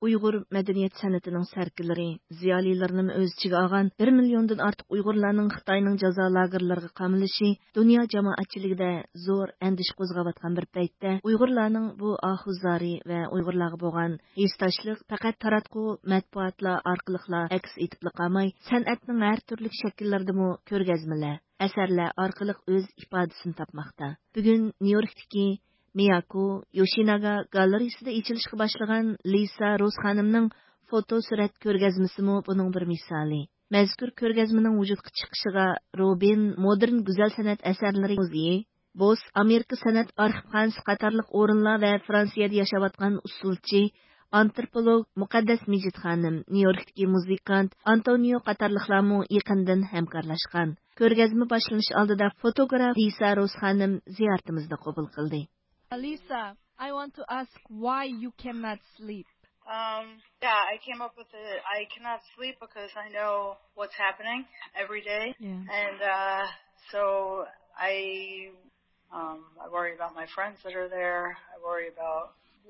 Uyg'ur madaniyat san'atining sarkilari, ziyolilarning o'z ichiga olgan 1 milliondan ortiq Uyg'urlarning Xitoyning jazo lagerlariga qamalishi dunyo jamoatchiligida zo'r andish qo'zg'ayotgan bir paytda Uyg'urlarning bu ahuzlari va Uyg'urlarga bo'lgan hissdoshlik faqat taratqu matbuotlar orqali aks etib qolmay, san'atning har turli shakllardami ko'rgazmalar, asarlar orqali o'z ifodasini topmoqda. Bugun Nyu-Yorkdagi Miyako Yoshinaga galereyasida ichilishga boshlagan Lisa Roz xonimning foto surat ko'rgazmasimi buning bir misoli. Mazkur ko'rgazmaning vujudga chiqishiga Robin Modern go'zal san'at asarlari muzeyi, Bos Amerika san'at arxivxonasi qatorliq o'rinlar va Fransiyada yashayotgan usulchi, antropolog Muqaddas Mijit xonim, Nyu-Yorkdagi muzikant Antonio qatorliqlarmi yaqindan hamkorlashgan. Ko'rgazma boshlanish oldida fotograf Lisa Roz xonim ziyoratimizni qabul qildi. Lisa, I want to ask why you cannot sleep. I came up with it. I cannot sleep because I know what's happening every day. Yeah. And so I worry about my friends that are there. I worry about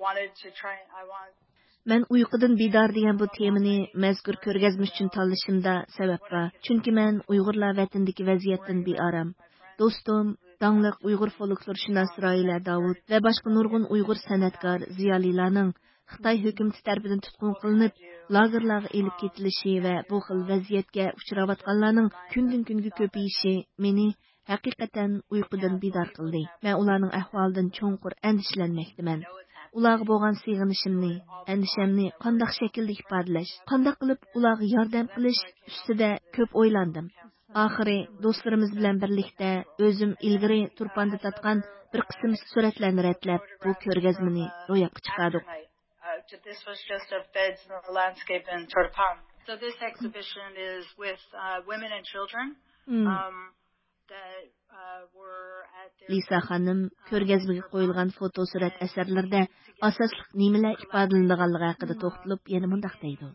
Men uyqudan bidor degan bu temani mazkur ko'rgazma uchun tanlashimda sabab bor. Chunki men Uyg'urlar vatandagi vaziyatdan bearam. Do'stim, dangliq Uyg'ur folklorshunos Roila Davud va boshqa nurg'un Uyg'ur san'atkor ziyolilarning Xitoy hukumati tomonidan tutqun qilinib, lagerlarga elib ketilishi va bu xil vaziyatga uchrayotganlarning kundan kunga ko'payishi meni haqiqatan uyqudan bidor qildi. Men ularning ahvolidan cho'nqur andishlanmoqdaman. Ularga bo'lgan sig'inishimni, andishamni qanday shaklda ifodalash, qanday qilib ularga yordam qilish ustida ko'p o'ylandim. Oxiri do'stlarimiz bilan birlikda o'zim ilgari turpanda tatgan bir qism suratlarni ratlab bu ko'rgazmani ro'yobga chiqardik. This was just a beds in the landscape in Turpan. So this exhibition is with women and children. Lisa xonim ko'rgazmaga qo'yilgan foto surat asarlarda asosliq nimalar ifodalanganligi haqida to'xtalib, yana mundaq deydi.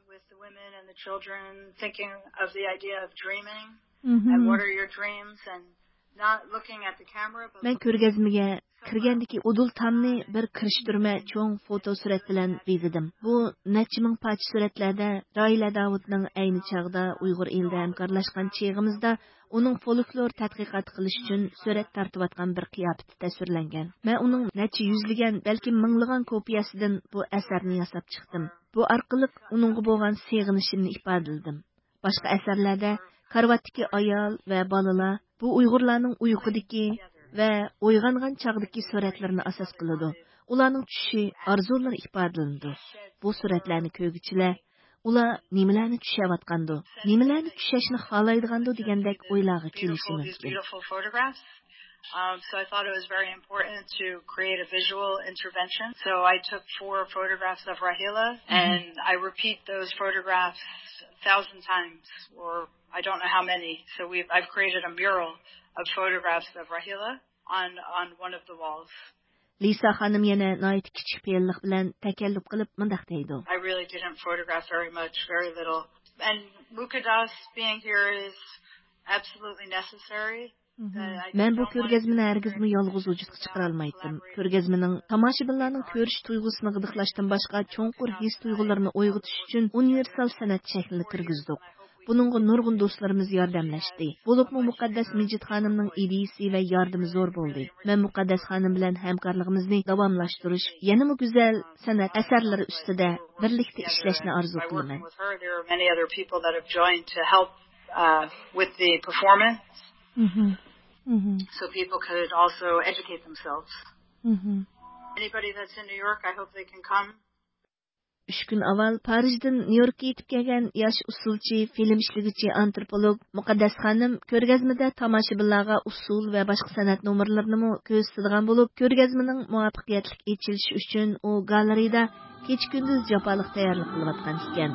Men ko'rgazmaga kirgandagi udul tamni bir kirishtirma cho'ng foto surat bilan bezidim. Bu necha ming parcha suratlarda Roila Davudning ayni chog'da Uyg'ur elida hamkorlashgan cheg'imizda uning folklor tadqiqot qilish uchun surat tortayotgan bir qiyofati tasvirlangan. Men uning necha yuzlagan, balki minglagan kopiyasidan bu asarni yasab chiqdim. Bu orqali uningga bo'lgan seg'inishimni ifodaladim. Boshqa asarlarda karvatdagi ayol va bolalar bu Uyg'urlarning uyqudagi va uyg'ongan chog'dagi suratlarni asos qiladi. Ularning tushishi, orzulari ifodalandi. Bu suratlarni ko'rguchilar ular nimalarni tushayotgandi, nimalarni tushashni xohlaydigandi degandek o'ylarga kelishi mumkin. So I thought it was very important to create a visual intervention. So I took 4 photographs of Rahila and I repeat those photographs 1,000 times, or I don't know how many. So I've created a mural of photographs of Rahila on one of the walls. Lisa xonim yana noit kichik fe'llik bilan takalluf qilib mundaq deydi. I really didn't photograph very much, very little. And Muqaddas being here is absolutely necessary. Men bu ko'rgazmani hargizmi yolg'iz vujudga chiqara olmaydim. Ko'rgazmaning tomoshabinlarning ko'rish tuyg'usini g'idiqlashdan boshqa cho'nqur his tuyg'ularini uyg'otish uchun universal san'at shaklini kirgizdik. Buningga nurg'un do'stlarimiz yordamlashdi. Bo'libmi Muqaddas Mijit xonimning ideyasi va yordami zo'r bo'ldi. Men Muqaddas xonim bilan hamkorligimizni davomlashtirish, yanada go'zal san'at asarlari ustida birlikda ishlashni orzu qilaman. With the performance. So people could also educate themselves. Anybody that's in New York, I hope they can come. 3 kun avval Parijdan Nyu-Yorkka yetib kelgan yosh usulchi, film ishlaguvchi antropolog Muqaddas xonim ko'rgazmada tomoshabinlarga usul va boshqa san'at nomerlarini ko'rsatadigan bo'lib, ko'rgazmaning muvaffaqiyatli ochilishi uchun u galereyada kecha-kunduz jafoliq tayyorlik qilayotgan ekan.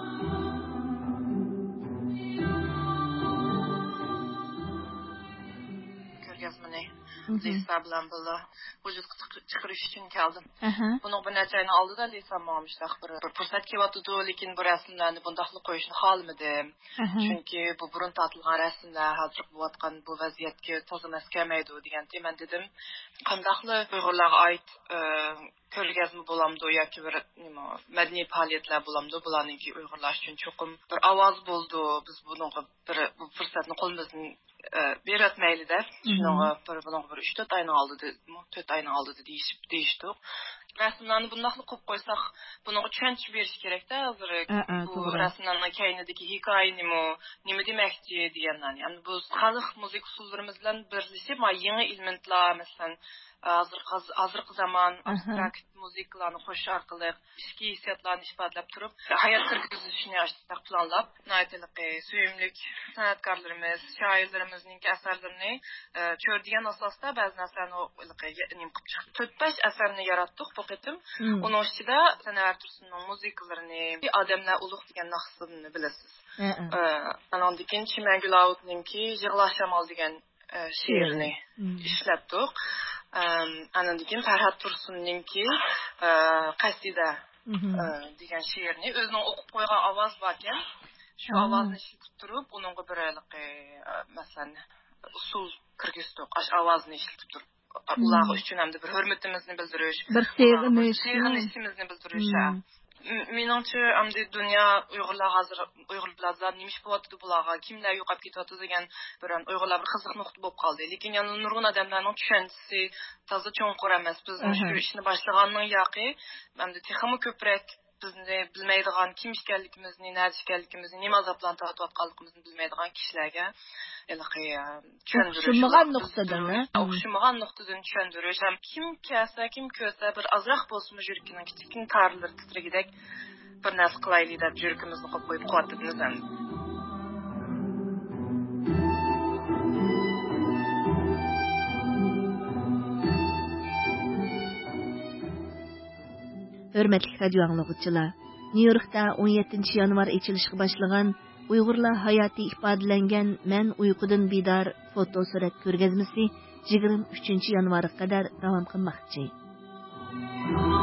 Lisa bilan birga vujudga chiqarish uchun keldim. Aha. Bunun bir necha ayni oldida Lisa mamışlaq bir fursat kelyapti, lekin bu rasmlarni bundaqli qo'yishni xohlamadim. Chunki bu burun tortilgan rasmlar hozir bo'layotgan bu vaziyatga to'g'ri emas kelmaydi degan men dedim. Qandaqli Uyg'urlarga oid ko'rgazma bo'lamdi yoki bir madaniy faoliyatlar bo'lamdi, bularninki Uyg'urlar uchun cho'qim bir ovoz bo'ldi. Biz bunga bu fursatni qo'limizdan beratmayli-da. Shunga bir 3-4 oyni oldi, 4 oyni oldi deyishdik. Rasmlarni bundaqli qo'yib qo'ysak, buni tushuncha berish kerak-da, hozir bu rasmlarning kaynidagi hikoyani nima demoqchi deganlarni. Ya'ni bu xalq musiqa usullarimiz bilan birlashib, yangi elementlar, masalan, hozirgi zamon abstrakt musiqalarni qo'shish orqali ichki hissiyotlarni ifodalab turib, hayot kirgizishni planlab, naytiliqi, suyumlik san'atkorlarimiz, shoirlarimizning asarlarini ko'rdigan asosda ba'zi narsalarni nim qilib chiqdi. 4-5 asarni yaratdik bu qitim. Uning ichida San'at Tursunning musiqalarini, odamlar ulug' degan naqsini bilasiz. Andan keyin Chimangulautninki Yig'lash shamol degan she'rni ishlatdik. Andan keyin Farhod Tursunninki Qasida degan she'rni o'zining o'qib qo'ygan ovoz bor ekan. Shu ovozni ishlatib turib, uningga bir masalan usul kirgizdik. Ash ovozni ishlatib turib, ular uchun ham bir hurmatimizni bildirish, bir sevgimizni bildirish. Menimcha, amdi dunyo Uyg'urlar hozir Uyg'urlar nimish bo'lyapti bularga, kimlar yo'qolib ketyapti degan bir Uyg'urlar bir qiziq nuqta bo'lib qoldi. Lekin yana nurg'un odamlarning tushunchasi toza cho'nqur emas. Biz shu ishni boshlaganning yoqi, amdi texmi ko'proq bizni bilmaydigan kim ekanligimizni, nima ekanligimizni, nima azoblarni tortayotganligimizni bilmaydigan kishilarga o'xshamagan nuqtadan tushuntirish ham kim ko'rsa bir azroq bo'lsin yurkining kichik tarlari titragidek bir narsa qilaylik deb yurkimizni qo'yib quvvatlaymiz endi. Hörmətli radio anlıqçılar, Nyu-Yorkda 17 yanvar açılışqa başlagan Uyg'urlar hayoti ifodalangan "Men uyqudan bidor" fotosurat ko'rgazmasi 23 yanvarga qadar davom qilmoqchi.